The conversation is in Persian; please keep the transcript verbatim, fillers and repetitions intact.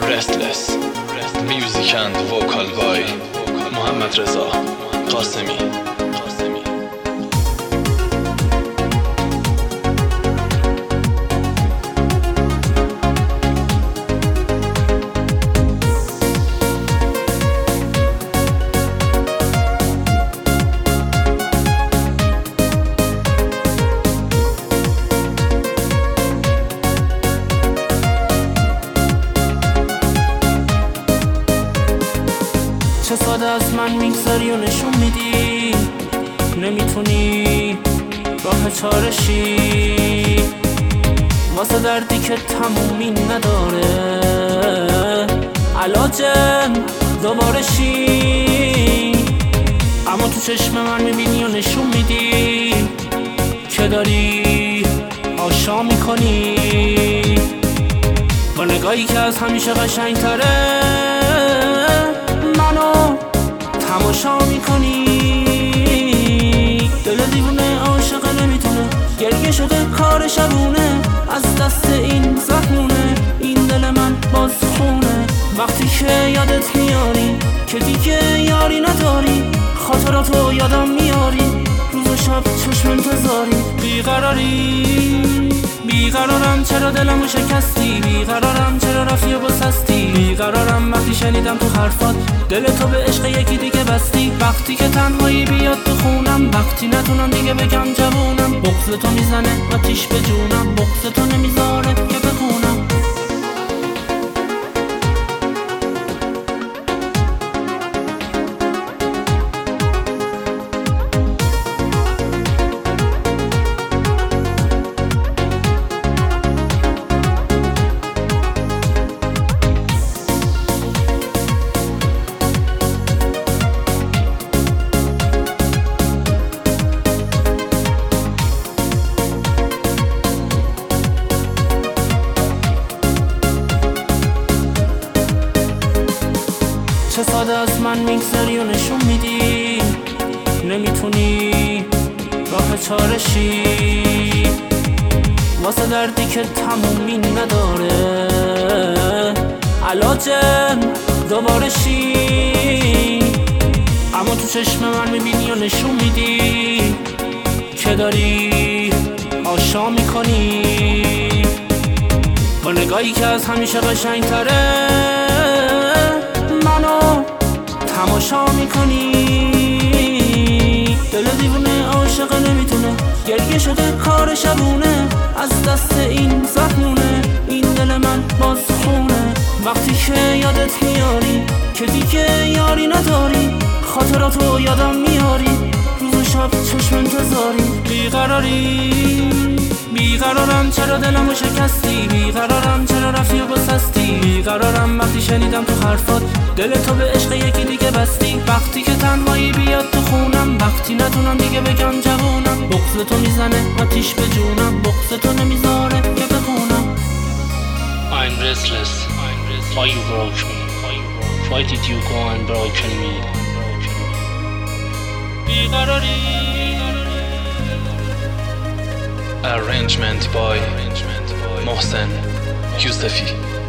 Restless Music and Vocal by محمد رضا قاسمی. چه ساده از من میگذاری و نشون میدی نمیتونی راه چارشی واسه دردی که تمومی نداره علاجم دوباره شی. اما تو چشم من میبینی و نشون میدی که داری آشا میکنی با نگاهی که از همیشه قشنگ تره منو تماشا میکنی. دل دیوونه عاشق نمیتونه گریه شده کار شبونه از دست این زخمونه این دل من باز خونه وقتی که یادت میاری که دیگه یاری نداری خاطراتو یادم میاری روز و شب چشم انتظاری بیقراری بیقرارم چرا دلمو شکستی بیقرارم چرا رفتی و بسستی بیقرارم وقتی شنیدم تو حرفات دل تو به عشق یکی دیگه بستی وقتی که تنهایی بیاد تو خونم وقتی نتونم دیگه بگم جوونم بغض تو میزنه آتیش به جونم بغض تو نمیذاره که بخونم. چه ساده از من میگذاری و نشون میدی نمیتونی راه چارشی واسه دردی که تمومی نداره علاجم دوباره شی. اما تو چشم من میبینی و نشون میدی که داری آشا میکنی با نگاهی که از همیشه قشنگ تره منو تماشا میکنی. دل دیوونه عاشق نمیتونه گریه شده کار شبونه از دست این زخمونه این دل من باز خونه وقتی که یادت میاری که دیگه یاری نداری خاطراتو یادم میاری روز و شب چشم انتظاری بیقراری بیقرارم چرا دلمو شکستی بیقرارم چرا رفتی و بسستی بیقرارم وقتی شنیدم تو حرفات دل تو به عشق یکی دیگه بستی وقتی که تنهایی بیاد تو خونم وقتی نتونم دیگه بگم جوونم بغض تو میزنه آتیش به جونم بغض تو نمیذاره که بخونم. I'm restless. Why you broke me? Why did you go and broken me? بیقراری Arrangement by Mohsen Yousefi.